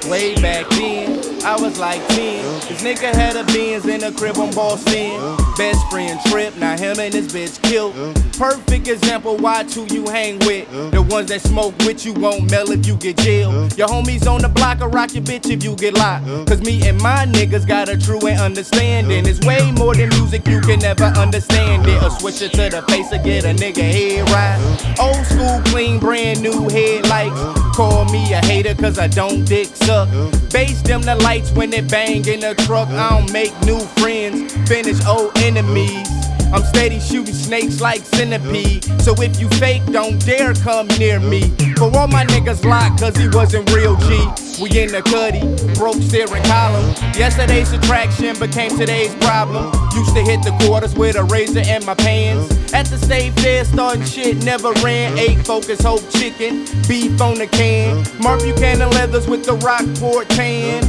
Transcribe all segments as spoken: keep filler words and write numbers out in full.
Way back then, I was like ten. This nigga had a Benz in a crib on Boston. Best friend trip, now him and this bitch killed. Perfect example, watch who you hang with. The ones that smoke with you won't melt if you get jailed. Your homies on the block will rock your bitch if you get locked. Cause me and my niggas got a true and understanding. It's way more than music, you can never understand it. Or switch it to the face or get a nigga head right. Old school, clean, brand new headlights. Call me a hater cause I don't dick suck. Base them the lights when they bang in the truck. I don't make new friends, finish old enemies. I'm steady shooting snakes like centipede. So if you fake, don't dare come near me. For all my niggas locked cause he wasn't real G. We in the cutty, broke steering column. Yesterday's subtraction became today's problem. Used to hit the quarters with a razor in my pants. At the state fair, starting shit, never ran. Ate Focus Hope chicken, beef on the can. Mark Buchanan leathers with the Rockport tan.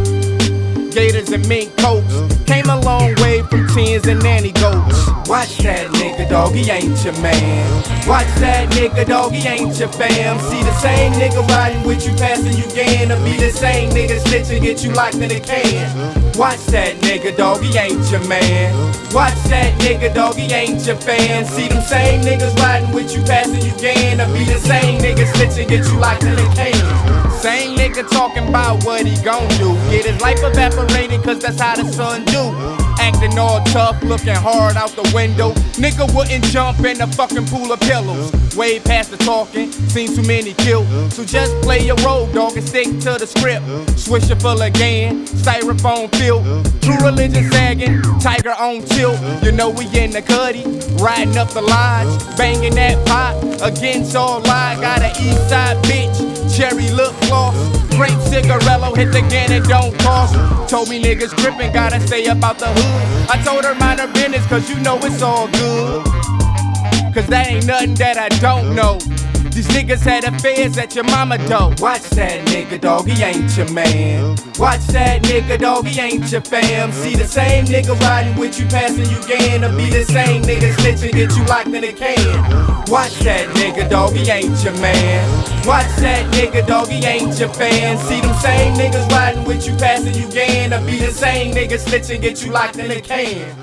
Gators and mink coats. Came a long way from tens and nanny goats. Watch that nigga, dog, he ain't your man. Watch that nigga, dog, he ain't your fam. See the same nigga riding with you, passing you gain. Or be the same nigga snitching, get you locked in a can. Watch that nigga, dog, he ain't your man. Watch that nigga, dog, he ain't your fan. See them same niggas riding with you, passing you gain. Or be the same nigga snitching, get you locked in a can. Same nigga talking about what he gon' do. Get his life evaporated cause that's how the sun do. Acting all tough, looking hard out the window. Nigga wouldn't jump in a fucking pool of pillows. Way past the talking, seen too many killed. So just play your role, dog, and stick to the script. Swisher full of gan, styrofoam filled. True religion sagging, tiger on tilt. You know we in the cutty, riding up the lodge. Banging that pot, against all lie. Got an east side bitch. Cherry lip gloss, grape cigarello, hit the gun, it don't cost. Told me niggas gripping, gotta stay up out the hood. I told her mind her business, cause you know it's all good. Cause that ain't nothing that I don't know. These niggas had affairs at your mama door. Watch that nigga, dog, he ain't your man. Watch that nigga, dog, he ain't your fam. See the same nigga riding with you, passing you gain. Or be the same nigga snitching, get you locked in a can. Watch that nigga, dog, he ain't your man. Watch that nigga, dog, he ain't your fan. See them same niggas riding with you, passing you gain. Or be the same nigga snitching, get you locked in a can.